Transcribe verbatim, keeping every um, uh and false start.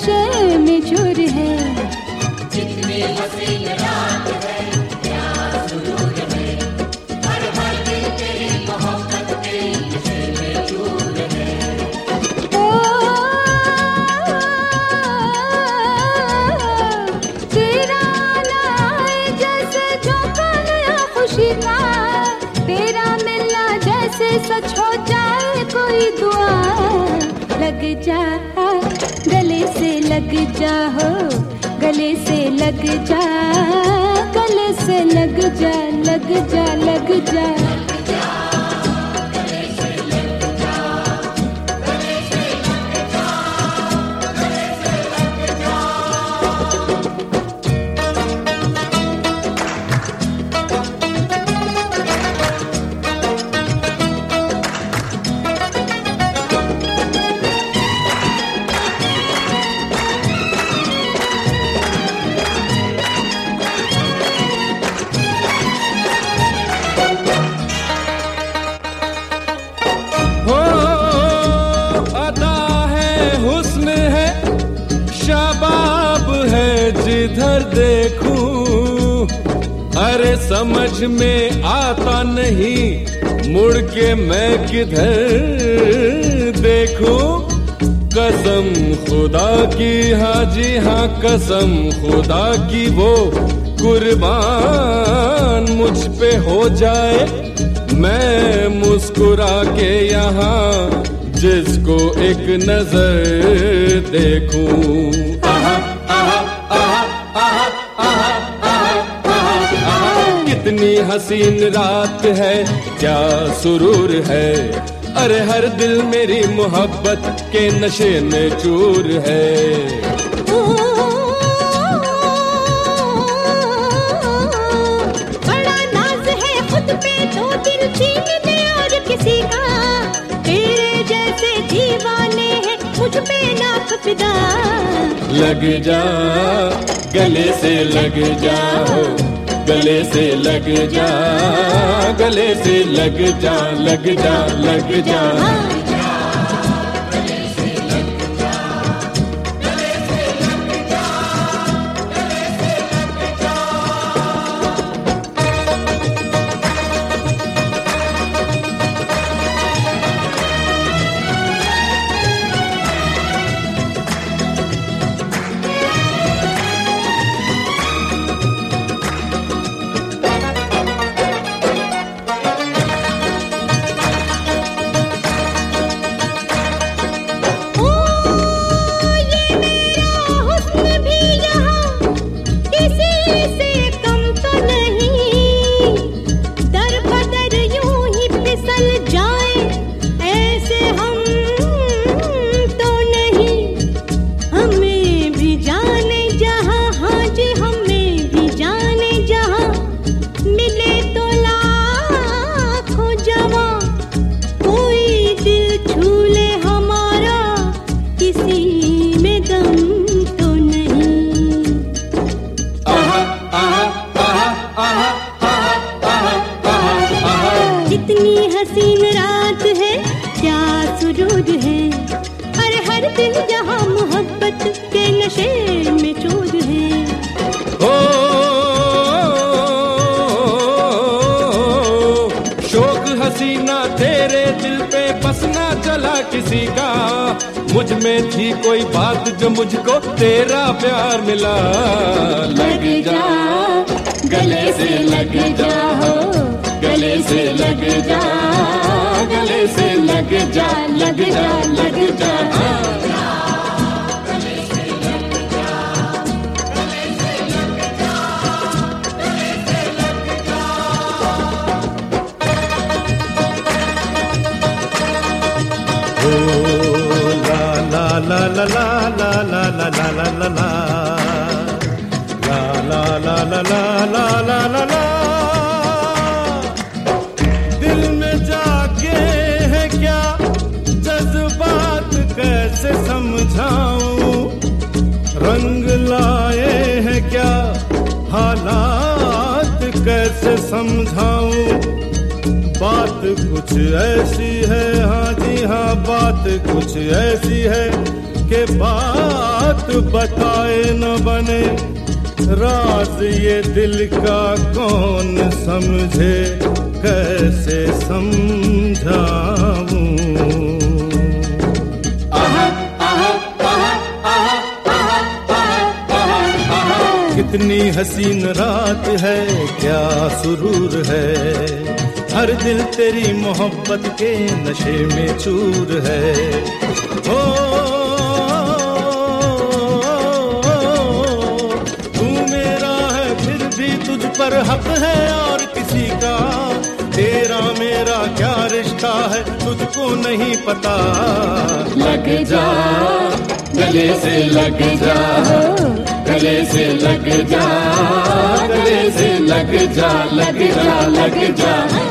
नशे में चूर है। जितनी हसीन रात है क्या सुरूर है, हर हर दिल तेरी मोहब्बत के नशे में चूर है। ओ तेरा आए जैसे झोंका नया खुशी का, तेरा मिलना जैसे सच हो जाए कोई दुआ। लग जा गले से लग जा हो, गले से लग जा, गले से लग जा, लग जा लग जा। जिधर देखूं अरे समझ में आता नहीं, मुड़ के मैं किधर देखूं। कसम खुदा की, हाँ जी हाँ कसम खुदा की, वो कुर्बान मुझ पे हो जाए। मैं मुस्कुरा के यहाँ जिसको एक नजर देखूं। कितनी हसीन रात है क्या सुरूर है, अरे हर दिल मेरी मोहब्बत के नशे में चूर है। बड़ा नाज है खुद पे तो दिल छीन ले और किसी का, तेरे जैसे दीवाने हैं मुझ पे नाक फिदा। लग जा गले से लग जा, गले से लग जा, गले से लग जा, लग जा लग जा। कितनी हसीन रात है क्या सुरूर है, अरे हर दिल जहाँ मोहब्बत के नशे में चूर है। ओ शौक हसीना तेरे दिल पे बसना चला किसी का, मुझ में थी कोई बात जो मुझको तेरा प्यार मिला। लग जा गले से लग जा हो, गले से लग जा, गले से लग जा, लग जा लग जा। la la la la la la la la la la la la la la la la la। दिल में जागे है क्या जज्बात कैसे समझाऊं, रंग लाए हैं क्या हालात कैसे समझाऊं। बात कुछ ऐसी है, हाँ जी हाँ बात कुछ ऐसी है, के बात बताए न बने, राज ये दिल का कौन समझे, कैसे समझाऊं। कितनी हसीन रात है, क्या सुरूर है, हर दिल तेरी मोहब्बत के नशे में चूर है। ओ तू मेरा है फिर भी तुझ पर हक है और किसी का, तेरा मेरा क्या रिश्ता है तुझको नहीं पता। लग जा गले से लग जा, गले से लग जा, गले से लग जा, लग जा लग जा।